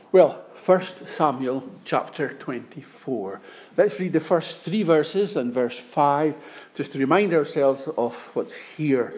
Well, 1 Samuel chapter 24. Let's read the first 3 verses and verse 5, just to remind ourselves of what's here.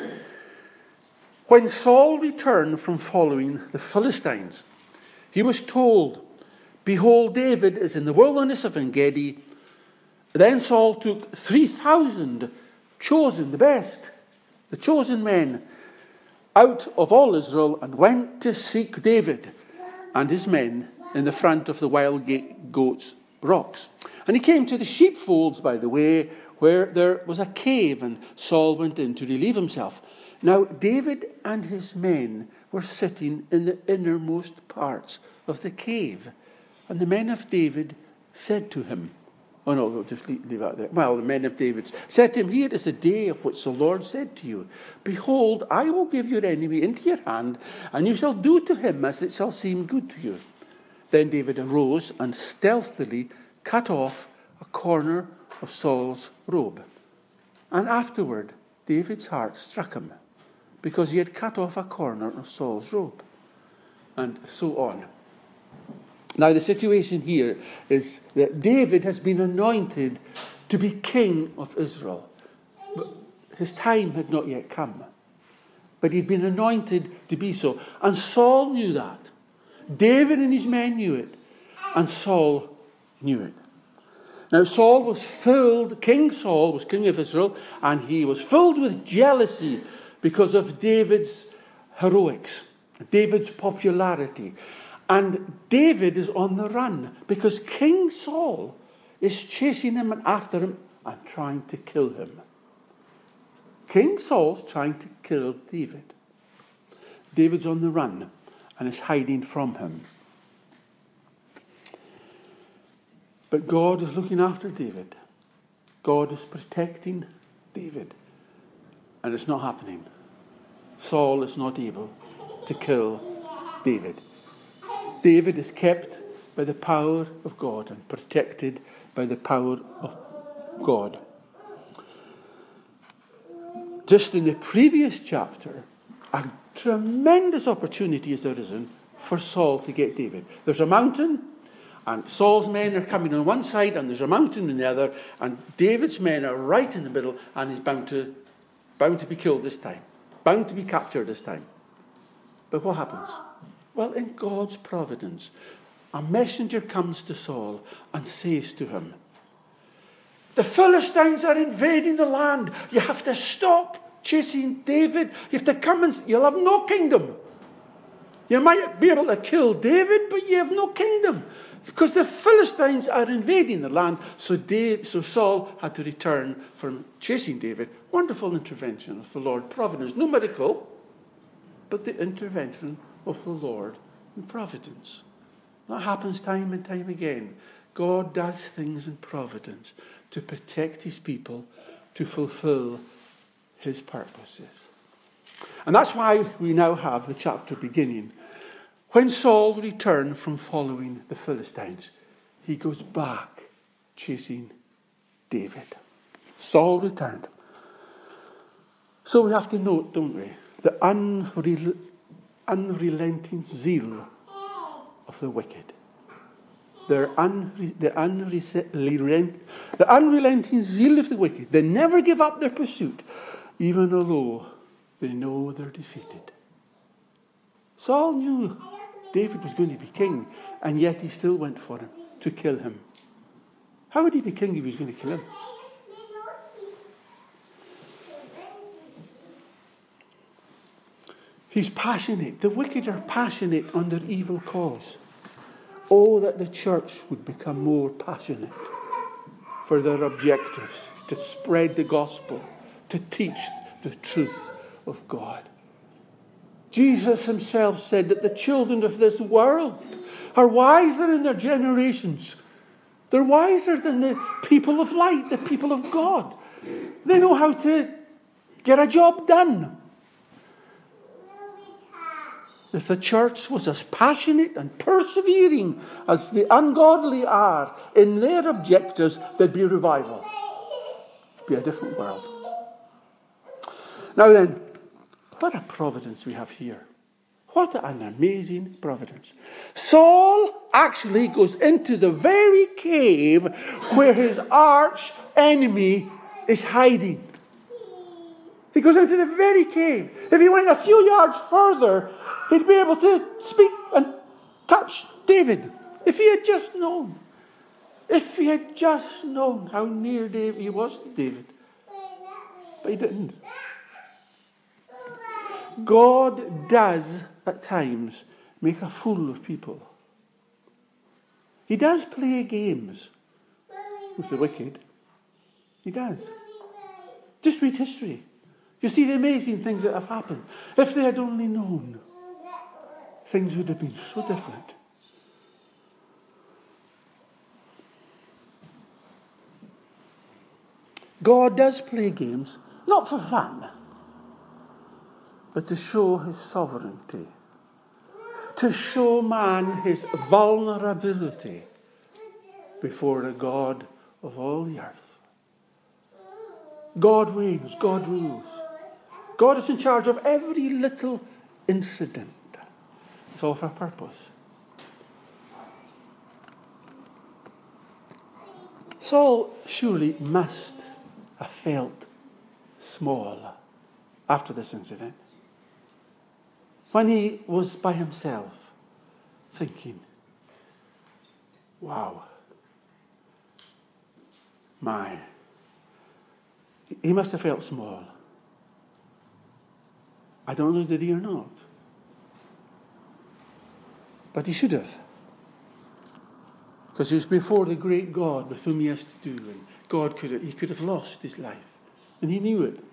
When Saul returned from following the Philistines, he was told, "Behold, David is in the wilderness of En-gedi." Then Saul took 3,000 chosen, the best, the chosen men, out of all Israel and went to seek David and his men in the front of the wild goats' rocks. And he came to the sheepfolds by the way, where there was a cave, and Saul went in to relieve himself. Now David and his men were sitting in the innermost parts of the cave. And the men of David said to him, oh no, we'll just leave that there. Well, the men of David said to him, "Here is the day of which the Lord said to you, Behold, I will give your enemy into your hand, and you shall do to him as it shall seem good to you." Then David arose and stealthily cut off a corner of Saul's robe. And afterward, David's heart struck him, because he had cut off a corner of Saul's robe. And so on. Now, the situation here is that David has been anointed to be king of Israel. But his time had not yet come. But he'd been anointed to be so. And Saul knew that. David and his men knew it. And Saul knew it. Now, King Saul was king of Israel, and he was filled with jealousy because of David's heroics, David's popularity. And David is on the run because King Saul is chasing him and after him and trying to kill him. King Saul's trying to kill David. David's on the run and is hiding from him. But God is looking after David. God is protecting David. And it's not happening. Saul is not able to kill David. David is kept by the power of God and protected by the power of God. Just in the previous chapter, a tremendous opportunity has arisen for Saul to get David. There's a mountain, and Saul's men are coming on one side, and there's a mountain on the other, and David's men are right in the middle, and he's bound to be killed this time, bound to be captured this time. But what happens? Well, in God's providence, a messenger comes to Saul and says to him, "The Philistines are invading the land. You have to stop chasing David. You have to come and you'll have no kingdom. You might be able to kill David, but you have no kingdom. Because the Philistines are invading the land." So Saul had to return from chasing David. Wonderful intervention of the Lord. Providence. No miracle, but the intervention of the Lord in providence. That happens time and time again. God does things in providence to protect his people, to fulfill his purposes. And that's why we now have the chapter beginning. When Saul returned from following the Philistines, he goes back chasing David. Saul returned. So we have to note, don't we, the unrelenting zeal of the wicked. The unrelenting zeal of the wicked. They never give up their pursuit, even although they know they're defeated. Saul knew David was going to be king, and yet he still went for him to kill him. How would he be king if he was going to kill him? He's passionate. The wicked are passionate on their evil cause. Oh, that the church would become more passionate for their objectives, to spread the gospel, to teach the truth of God. Jesus himself said that the children of this world are wiser in their generations. They're wiser than the people of light, the people of God. They know how to get a job done. If the church was as passionate and persevering as the ungodly are in their objectives, there'd be revival. It'd be a different world. Now then, what a providence we have here. What an amazing providence. Saul actually goes into the very cave where his arch enemy is hiding. He goes into the very cave. If he went a few yards further, he'd be able to speak and touch David. If he had just known. If he had just known how near he was to David. But he didn't. God does, at times, make a fool of people. He does play games with the wicked. He does. Just read history. You see the amazing things that have happened. If they had only known, things would have been so different. God does play games, not for fun, but to show his sovereignty, to show man his vulnerability before the God of all the earth. God reigns, God rules. God is in charge of every little incident. It's all for a purpose. Saul surely must have felt small after this incident. When he was by himself, thinking, wow, he must have felt small. I don't know, did he or not? But he should have. Because he was before the great God with whom he has to do. And he could have lost his life. And he knew it.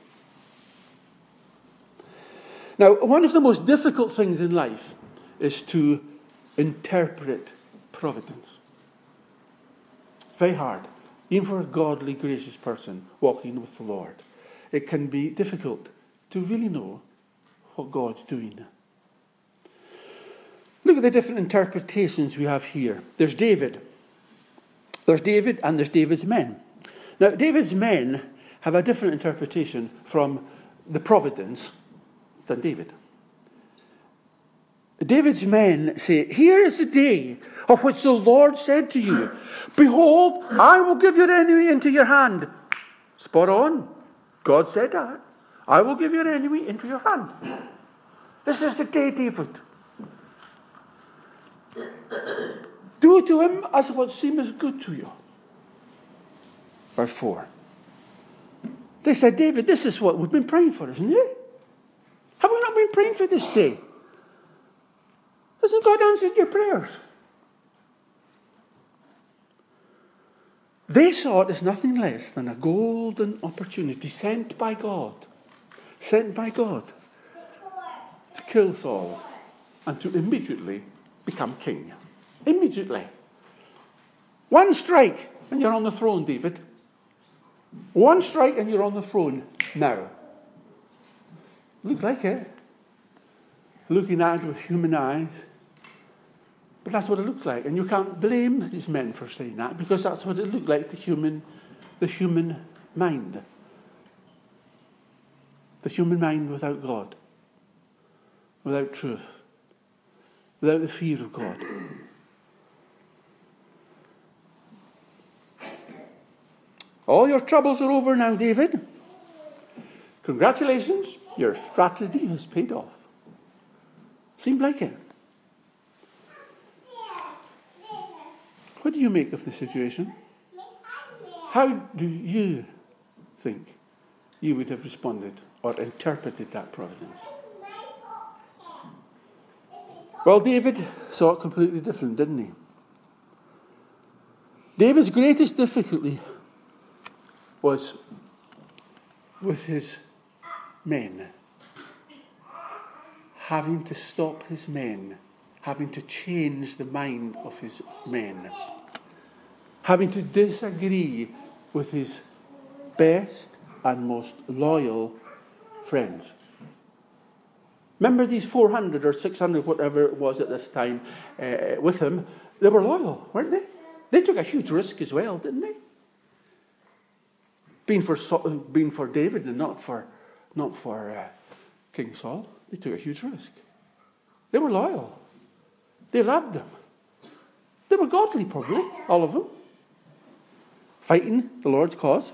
Now, one of the most difficult things in life is to interpret providence. Very hard. Even for a godly, gracious person walking with the Lord. It can be difficult to really know what God's doing. Look at the different interpretations we have here. There's David. There's David and there's David's men. Now, David's men have a different interpretation from the providence than David. David's men say, here is the day of which the Lord said to you, behold, I will give your enemy into your hand. Spot on. God said that. I will give your enemy into your hand. This is the day, David. Do to him as what seemeth good to you. Verse 4. They said, David, this is what we've been praying for, isn't it? Have we not been praying for this day? Hasn't God answered your prayers? They saw it as nothing less than a golden opportunity sent by God to kill Saul and to immediately become king. Immediately. One strike and you're on the throne, David. One strike and you're on the throne now. Looked like it. Looking at it with human eyes. But that's what it looked like. And you can't blame these men for saying that, because that's what it looked like, the human mind. The human mind without God. Without truth. Without the fear of God. All your troubles are over now, David. Congratulations, your strategy has paid off. Seemed like it. What do you make of the situation? How do you think you would have responded or interpreted that providence? Well, David saw it completely different, didn't he? David's greatest difficulty was with his men. Having to stop his men. Having to change the mind of his men. Having to disagree with his best and most loyal friends. Remember these 400 or 600, whatever it was at this time, with him? They were loyal, weren't they? They took a huge risk as well, didn't they? Being for David and not for King Saul. They took a huge risk. They were loyal. They loved him. They were godly, probably, all of them, fighting the Lord's cause.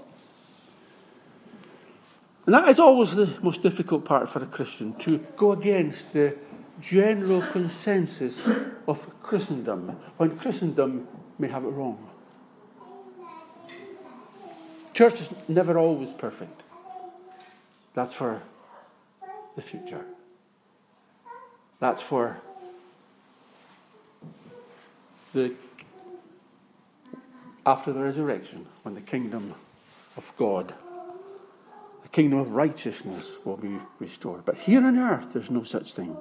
And that is always the most difficult part for a Christian, to go against the general consensus of Christendom, when Christendom may have it wrong. Church is never always perfect. That's for the future. That's for after the resurrection, when the kingdom of God, the kingdom of righteousness will be restored. But here on earth, there's no such thing.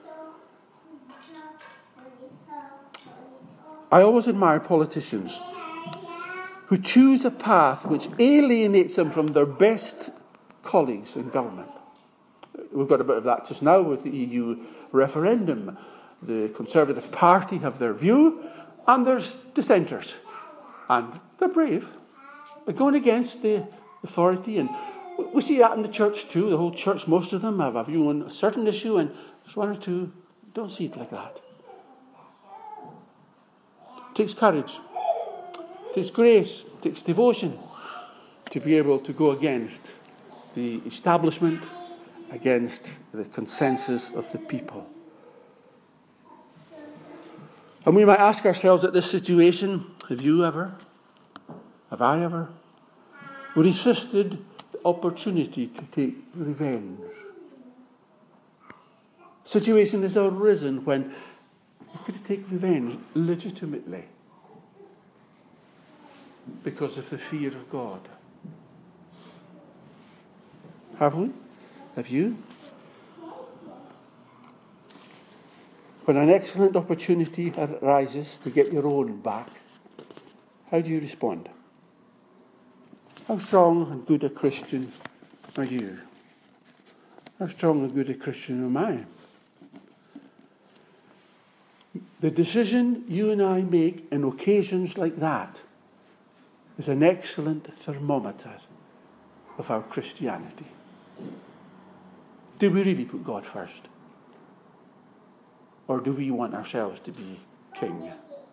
I always admire politicians who choose a path which alienates them from their best colleagues in government. We've got a bit of that just now with the EU referendum. The Conservative Party have their view, and there's dissenters. And they're brave. They're going against the authority. And we see that in the church too. The whole church, most of them have a view on a certain issue, and there's one or two don't see it like that. It takes courage. It takes grace. It takes devotion to be able to go against the establishment, against the consensus of the people. And we might ask ourselves at this situation, have you ever, have I ever, resisted the opportunity to take revenge? Situation has arisen when we could take revenge legitimately because of the fear of God. Have we? Have you? When an excellent opportunity arises to get your own back, how do you respond? How strong and good a Christian are you? How strong and good a Christian am I? The decision you and I make in occasions like that is an excellent thermometer of our Christianity. Do we really put God first? Or do we want ourselves to be king?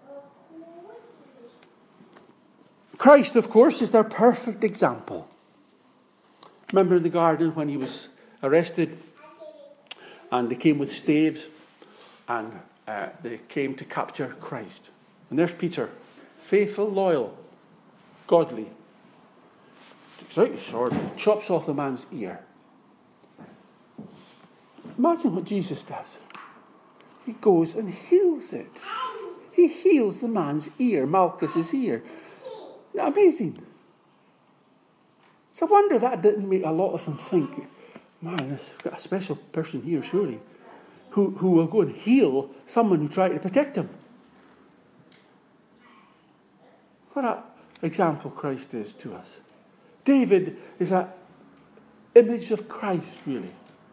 Christ, of course, is our perfect example. Remember in the garden when he was arrested and they came with staves and they came to capture Christ. And there's Peter, faithful, loyal, godly. Takes out his sword and chops off the man's ear. Imagine what Jesus does. He goes and heals it. He heals the man's ear, Malchus's ear. Isn't that amazing? It's a wonder that didn't make a lot of them think, man, there's got a special person here, surely, who will go and heal someone who tried to protect him. What an example Christ is to us. David is an image of Christ, really.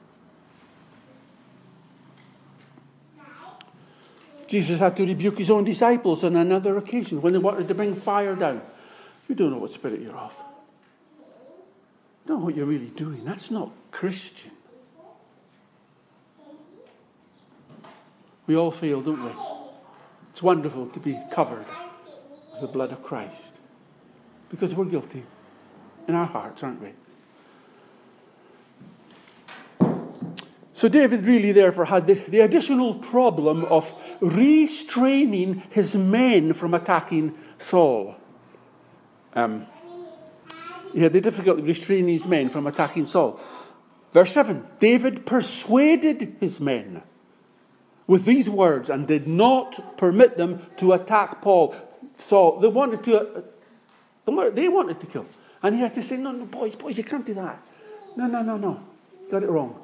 Jesus had to rebuke his own disciples on another occasion when they wanted to bring fire down. You don't know what spirit you're of. You don't know what you're really doing. That's not Christian. We all fail, don't we? It's wonderful to be covered with the blood of Christ. Because we're guilty in our hearts, aren't we? So David really therefore had the additional problem of restraining his men from attacking Saul. He had the difficulty of restraining his men from attacking Saul. Verse 7, David persuaded his men with these words and did not permit them to attack Saul. They wanted to kill him. And he had to say, no, boys, you can't do that. No. Got it wrong.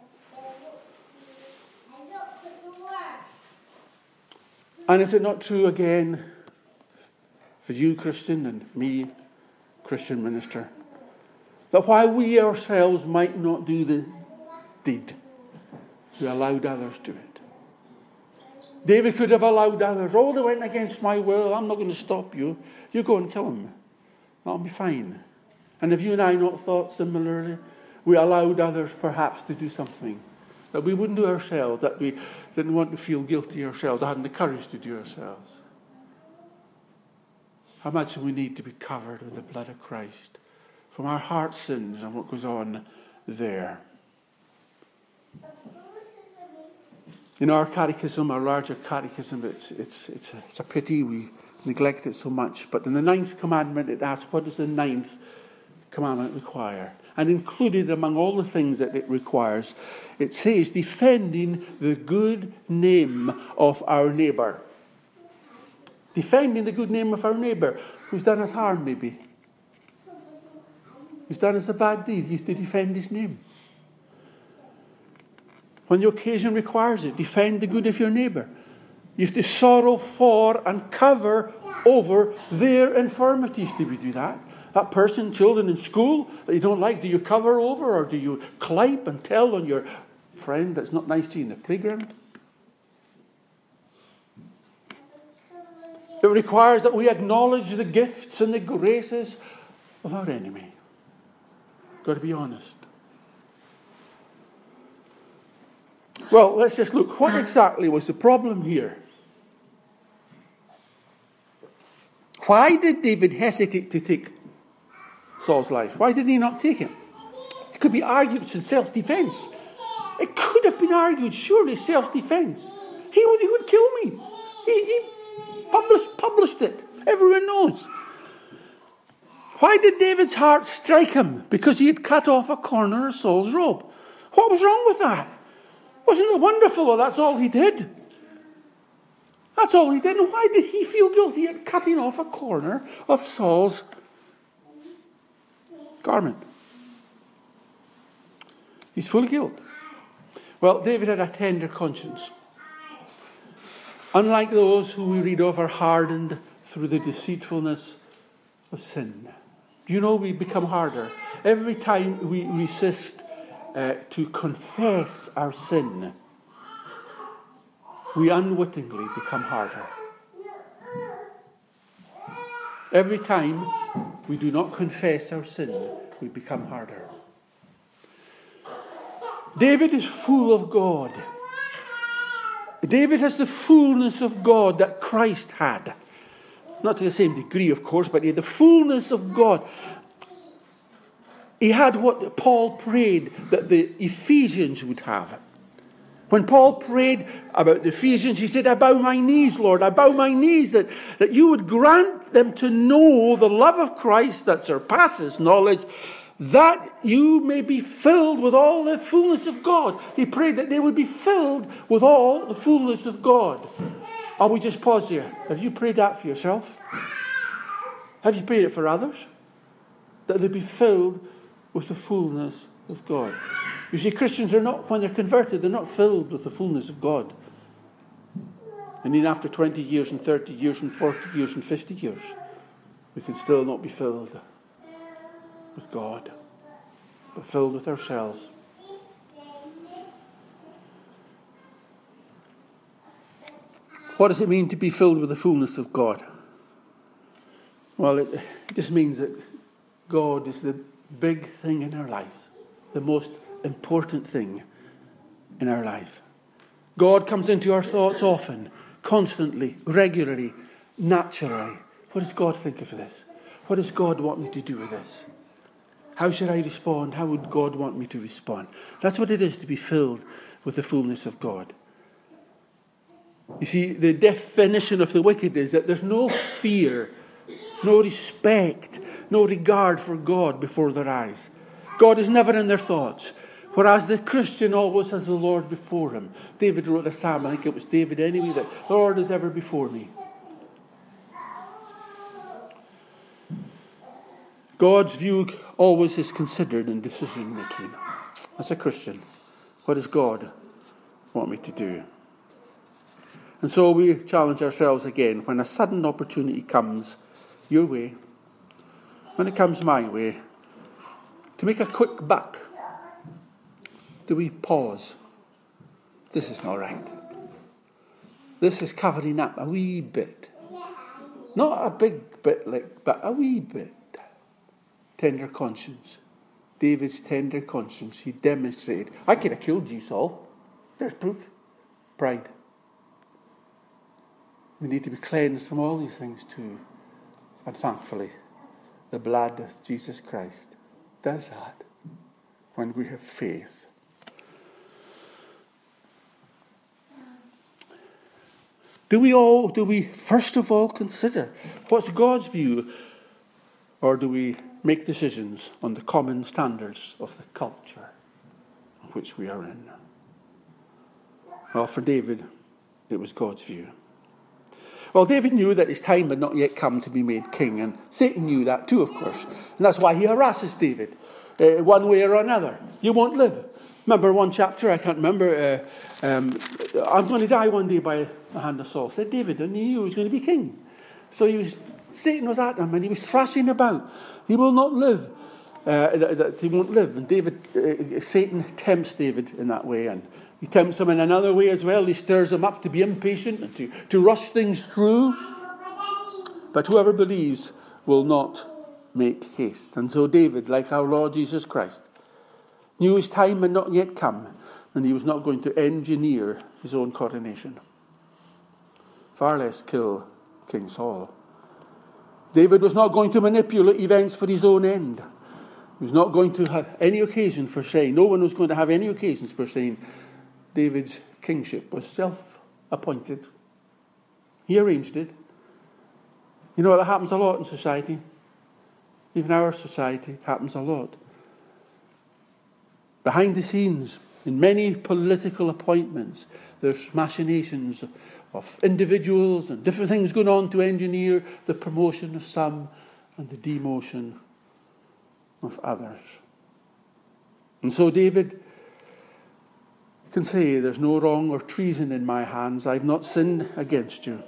And is it not true again for you, Christian, and me, Christian minister, that while we ourselves might not do the deed, we allowed others to do it? David could have allowed others, they went against my will, I'm not going to stop you. You go and kill him. That'll be fine. And have you and I not thought similarly? We allowed others perhaps to do something that we wouldn't do ourselves, that we didn't want to feel guilty ourselves, or hadn't the courage to do ourselves. How much we need to be covered with the blood of Christ from our heart sins and what goes on there. In our catechism, our larger catechism, it's a pity we neglect it so much. But in the 9th commandment, it asks, what does the 9th commandment require? And included among all the things that it requires, it says, defending the good name of our neighbour. Defending the good name of our neighbour, who's done us harm maybe. Who's done us a bad deed. You have to defend his name. When the occasion requires it, defend the good of your neighbour. You have to sorrow for and cover over their infirmities. Do we do that? That person, children in school that you don't like, do you cover over, or do you clipe and tell on your friend that's not nice to you in the playground? It requires that we acknowledge the gifts and the graces of our enemy. Got to be honest. Well, let's just look. What exactly was the problem here? Why did David hesitate to take Saul's life? Why did he not take it? It could be argued it's in self-defense. It could have been argued, surely, self-defense. He would kill me. He published it. Everyone knows. Why did David's heart strike him? Because he had cut off a corner of Saul's robe. What was wrong with that? Wasn't it wonderful? Well, that's all he did. That's all he did. And why did he feel guilty at cutting off a corner of Saul's garment? He's full of guilt. Well, David had a tender conscience. Unlike those who we read of are hardened through the deceitfulness of sin. Do you know we become harder? Every time we resist to confess our sin, we unwittingly become harder. Every time we do not confess our sin, we become harder. David is full of God. David has the fullness of God that Christ had. Not to the same degree, of course, but he had the fullness of God. He had what Paul prayed that the Ephesians would have. When Paul prayed about the Ephesians, he said, I bow my knees, Lord, I bow my knees that you would grant them to know the love of Christ that surpasses knowledge, that you may be filled with all the fullness of God. He prayed that they would be filled with all the fullness of God. I'll we just pause here. Have you prayed that for yourself? Have you prayed it for others? That they be filled with the fullness of God. You see, Christians are not, when they're converted, they're not filled with the fullness of God. And then after 20 years and 30 years and 40 years and 50 years, we can still not be filled with God, but filled with ourselves. What does it mean to be filled with the fullness of God? Well, it just means that God is the big thing in our lives, the most important thing in our life. God comes into our thoughts often, constantly, regularly, naturally. What does God think of this? What does God want me to do with this? How should I respond? How would God want me to respond? That's what it is to be filled with the fullness of God. You see, the definition of the wicked is that there's no fear, no respect, no regard for God before their eyes. God is never in their thoughts. Whereas the Christian always has the Lord before him. David wrote a psalm, I think it was David anyway, that the Lord is ever before me. God's view always is considered in decision making. As a Christian, what does God want me to do? And so we challenge ourselves again, when a sudden opportunity comes your way, when it comes my way, to make a quick buck, do we pause? This is not right. This is covering up a wee bit. Not a big bit, but a wee bit. Tender conscience. David's tender conscience. He demonstrated, I could have killed you, Saul. There's proof. Pride. We need to be cleansed from all these things too. And thankfully, the blood of Jesus Christ does that when we have faith. Do we first of all consider what's God's view, or do we make decisions on the common standards of the culture in which we are in? Well, for David, it was God's view. Well, David knew that his time had not yet come to be made king, and Satan knew that too, of course. And that's why he harasses David one way or another. You won't live. Remember one chapter, I can't remember, I'm going to die one day by the hand of Saul, said David, and he knew he was going to be king. So Satan was at him, and he was thrashing about. He will not live. He won't live. And Satan tempts David in that way, and he tempts him in another way as well. He stirs him up to be impatient and to rush things through. But whoever believes will not make haste. And so David, like our Lord Jesus Christ, knew his time had not yet come, and he was not going to engineer his own coronation. Far less kill King Saul. David was not going to manipulate events for his own end. He was not going to have any occasion for saying, no one was going to have any occasions for saying David's kingship was self-appointed. He arranged it. You know, that happens a lot in society. Even our society, it happens a lot. Behind the scenes, in many political appointments, there's machinations of individuals and different things going on to engineer the promotion of some and the demotion of others. And so David can say, there's no wrong or treason in my hands. I've not sinned against you.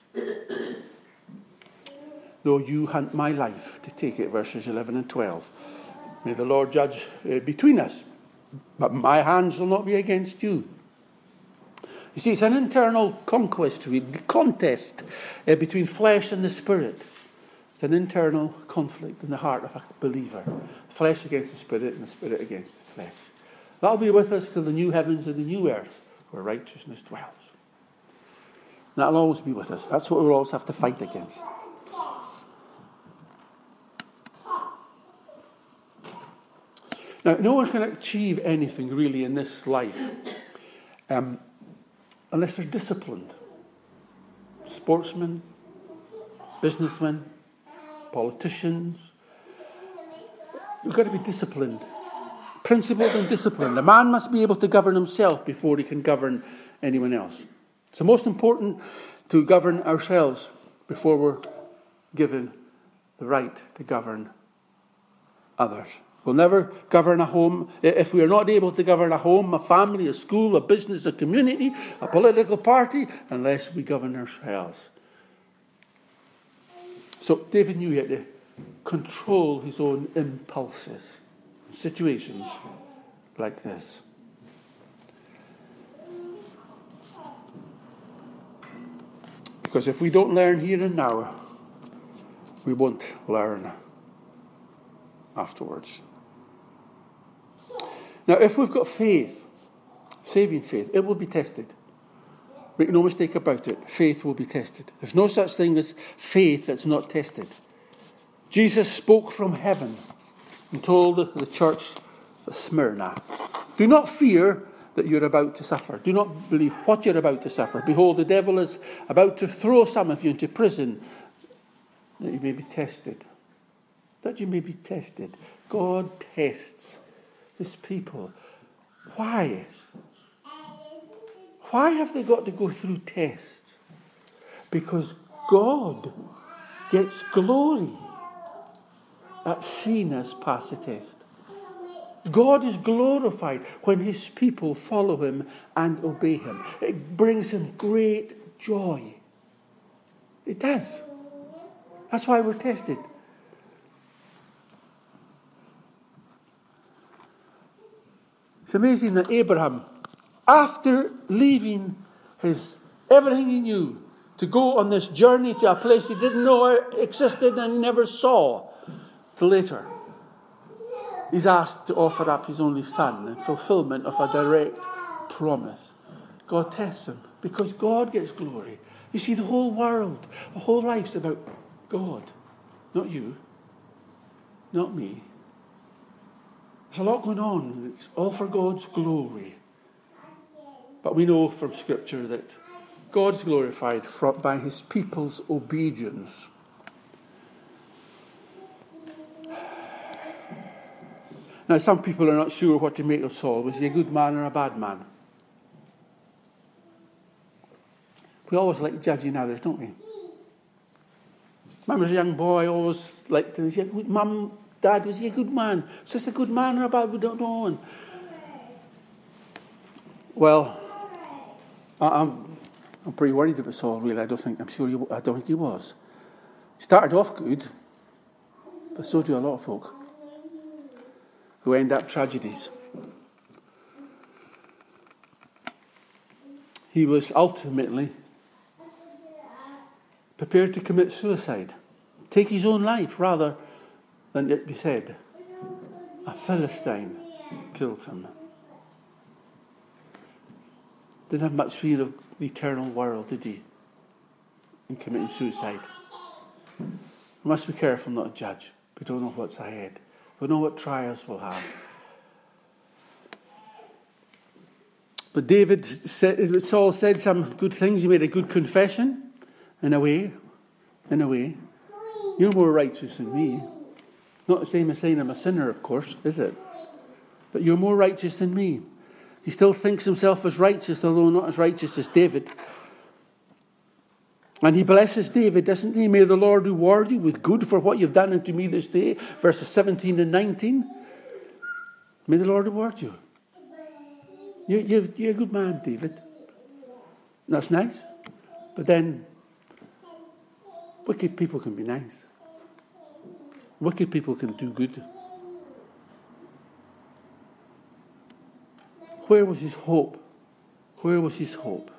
Though you hunt my life, to take it, verses 11 and 12. May the Lord judge between us, but my hands will not be against you. You see, it's an internal contest between flesh and the spirit. It's an internal conflict in the heart of a believer. Flesh against the spirit and the spirit against the flesh. That'll be with us till the new heavens and the new earth where righteousness dwells. That'll always be with us. That's what we'll always have to fight against. Now, no one can achieve anything really in this life unless they're disciplined. Sportsmen, businessmen, politicians. You've got to be disciplined. Principled and disciplined. A man must be able to govern himself before he can govern anyone else. It's the most important to govern ourselves before we're given the right to govern others. We'll never govern a home if we are not able to govern a home, a family, a school, a business, a community, a political party, unless we govern ourselves. So David knew he had to control his own impulses in situations like this. Because if we don't learn here and now, we won't learn afterwards. Now, if we've got faith, saving faith, it will be tested. Make no mistake about it. Faith will be tested. There's no such thing as faith that's not tested. Jesus spoke from heaven and told the church of Smyrna, do not fear that you're about to suffer. Do not believe what you're about to suffer. Behold, the devil is about to throw some of you into prison, that you may be tested. That you may be tested. God tests his people. Why? Why have they got to go through tests? Because God gets glory at seeing us pass the test. God is glorified when his people follow him and obey him. It brings him great joy. It does. That's why we're tested. It's amazing that Abraham, after leaving everything he knew to go on this journey to a place he didn't know existed and never saw till later, he's asked to offer up his only son in fulfillment of a direct promise. God tests them because God gets glory. You see, the whole world, the whole life's about God. Not you. Not me. There's a lot going on, and it's all for God's glory. But we know from Scripture that God's glorified by his people's obedience. Now, some people are not sure what to make of Saul. Was he a good man or a bad man? We always like judging others, don't we? When I was a young boy, I always liked to say, Mum, Dad, was he a good man? Was this a good man or a bad? We don't know. And, well, I'm pretty worried about Saul, really. I don't think he was. He started off good, but so do a lot of folk who end up tragedies. He was ultimately prepared to commit suicide, take his own life rather than it be said a Philistine killed him. Didn't have much fear of the eternal world, did he, in committing suicide? We must be careful not to judge. We don't know what's ahead. We don't know what trials we'll have. But Saul said some good things. He made a good confession. In a way, you're more righteous than me. It's not the same as saying I'm a sinner, of course, is it? But you're more righteous than me. He still thinks himself as righteous, although not as righteous as David. And he blesses David, doesn't he? May the Lord reward you with good for what you've done unto me this day. Verses 17 and 19. May the Lord reward you. You're a good man, David. That's nice. But then, wicked people can be nice. Wicked people can do good. Where was his hope? Where was his hope?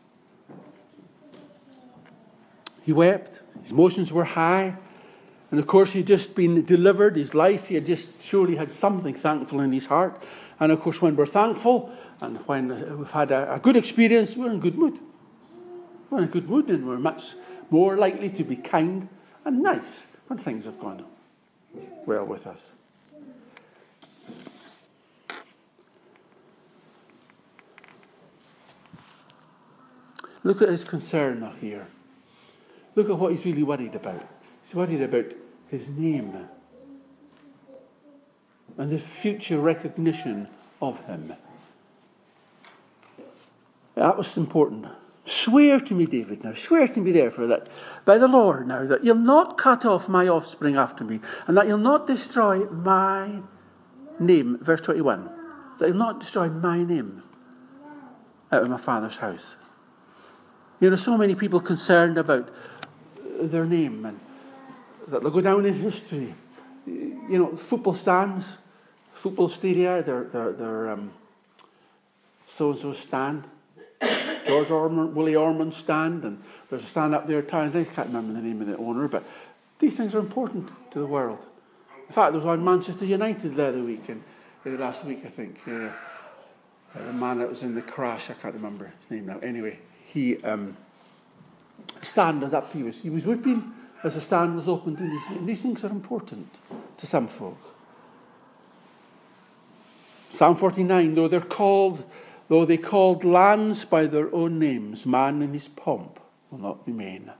He wept. His emotions were high. And of course, he'd just been delivered. His life, he had just surely had something thankful in his heart. And of course, when we're thankful and when we've had a good experience, we're in good mood. We're in a good mood, and we're much more likely to be kind and nice when things have gone well with us. Look at his concern now here. Look at what he's really worried about. He's worried about his name and the future recognition of him. That was important. Swear to me, David, now. Swear to me, therefore, that by the Lord now, that you'll not cut off my offspring after me, and that you'll not destroy my name. Verse 21. That you'll not destroy my name out of my father's house. You know, so many people concerned about their name and that they'll go down in history. You know, football stands, football stadia, they're so-and-so stand. George Ormond, Willie Ormond stand, and there's a stand up there. I can't remember the name of the owner, but these things are important to the world. In fact, there was on Manchester United the other week, and last week I think, the man that was in the crash, I can't remember his name now. Anyway, he stand was up. He was weeping as the stand was opened, and these things are important to some folk. Psalm 49, though they called lands by their own names, man in his pomp will not remain.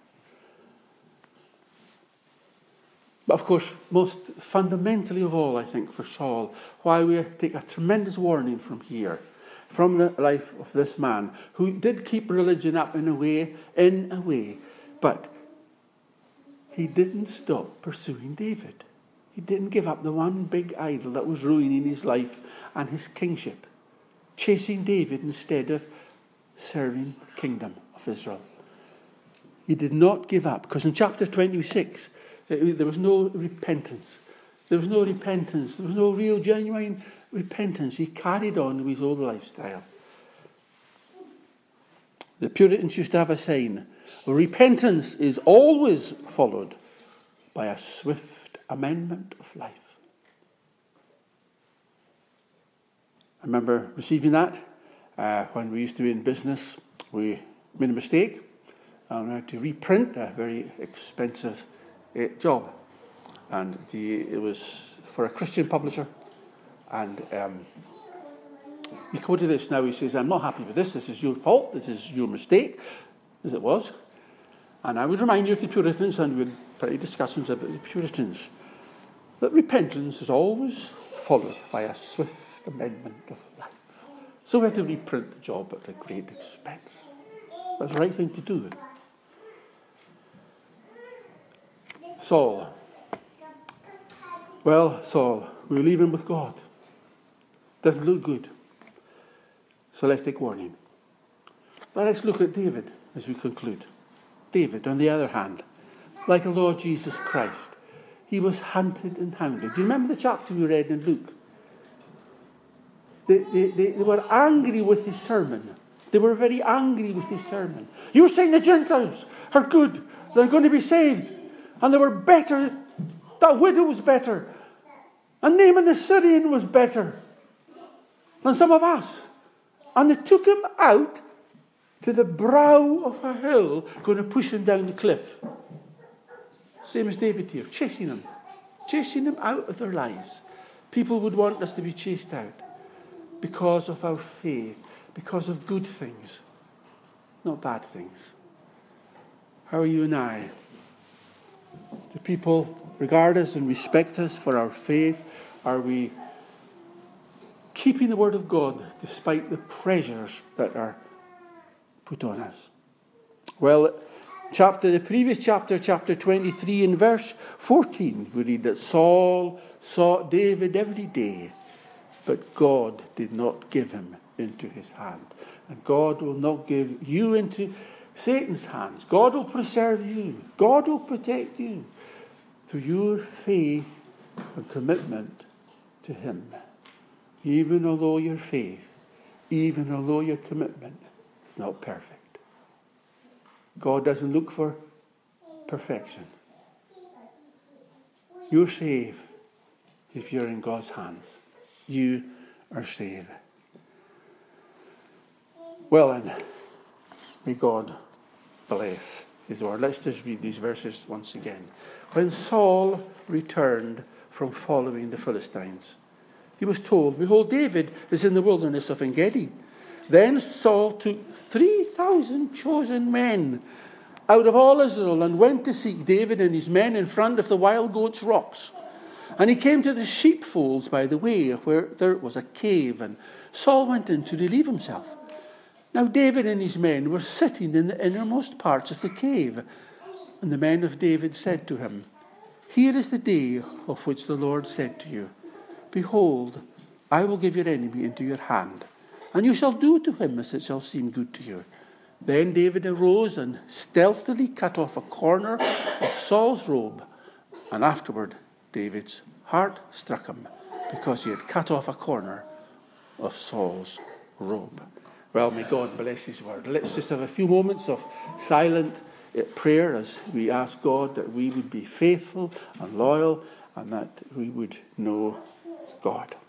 But of course, most fundamentally of all, I think, for Saul, why we take a tremendous warning from here, from the life of this man, who did keep religion up in a way, but he didn't stop pursuing David. He didn't give up the one big idol that was ruining his life and his kingship, chasing David instead of serving the kingdom of Israel. He did not give up, because in chapter 26, there was no repentance. There was no repentance. There was no real, genuine repentance. He carried on with his old lifestyle. The Puritans used to have a saying, repentance is always followed by a swift amendment of life. I remember receiving that When we used to be in business, we made a mistake and we had to reprint a very expensive job. And it was for a Christian publisher. And he quoted this now. He says, "I'm not happy with this. This is your fault. This is your mistake," as it was. And I would remind you of the Puritans, and we had pretty discussions about the Puritans, that repentance is always followed by a swift amendment of life. So we had to reprint the job at a great expense. That's the right thing to do. Saul. Well, Saul, we leave him with God. Doesn't look good. So let's take warning. But let's look at David as we conclude. David, on the other hand, like the Lord Jesus Christ, he was hunted and hounded. Do you remember the chapter we read in Luke? They were angry with his sermon. They were very angry with his sermon. You were saying the Gentiles are good. They're going to be saved. And they were better. That widow was better. And Naaman the Syrian was better than some of us. And they took him out to the brow of a hill, going to push him down the cliff. Same as David here, chasing him out of their lives. People would want us to be chased out because of our faith, because of good things, not bad things. How are you and I? Do people regard us and respect us for our faith? Are we keeping the word of God despite the pressures that are put on us? Well, the previous chapter, chapter 23 and verse 14, we read that Saul sought David every day, but God did not give him into his hand. And God will not give you into Satan's hands. God will preserve you. God will protect you through your faith and commitment to him. Even although your faith, even although your commitment is not perfect. God doesn't look for perfection. You're saved if you're in God's hands. You are saved. Well then, may God bless his word. Let's just read these verses once again. When Saul returned from following the Philistines, he was told, "Behold, David is in the wilderness of En-gedi." Then Saul took 3,000 chosen men out of all Israel and went to seek David and his men in front of the wild goats' rocks. And he came to the sheepfolds by the way, where there was a cave, and Saul went in to relieve himself. Now David and his men were sitting in the innermost parts of the cave. And the men of David said to him, "Here is the day of which the Lord said to you, Behold, I will give your enemy into your hand, and you shall do to him as it shall seem good to you." Then David arose and stealthily cut off a corner of Saul's robe. And afterward, David's heart struck him because he had cut off a corner of Saul's robe. Well, may God bless his word. Let's just have a few moments of silent prayer as we ask God that we would be faithful and loyal and that we would know God.